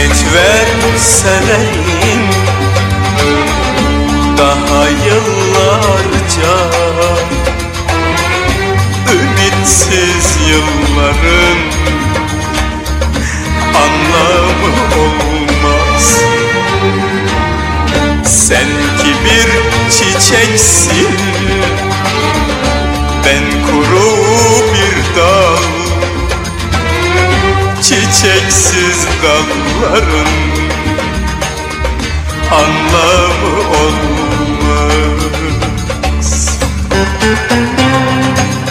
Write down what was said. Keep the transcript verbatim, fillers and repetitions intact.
Ümit ver severim daha yıllarca, ümitsiz yılların anlamı olmaz. Sen ki bir çiçeksin, ben kuru bir dal. Çiçeksiz dalların anlamı olmaz.